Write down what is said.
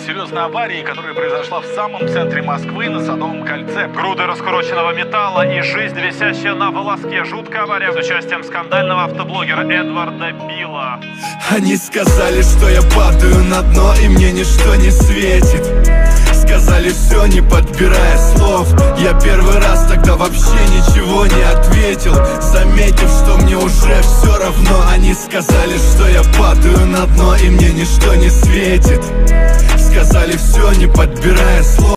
серьезной аварии, которая произошла в самом центре Москвы на Садовом кольце. Груды раскуроченного металла и жизнь, висящая на волоске. Жуткая авария с участием скандального автоблогера Эдварда Билла. Они сказали, что я падаю на дно и мне ничто не светит. Сказали все, не подбирая слов. Я первый раз тогда вообще ничего не ответил, заметив, что мне уже все равно. Они сказали, что я падаю на дно и мне ничто не светит. Сказали все, не подбирая слов.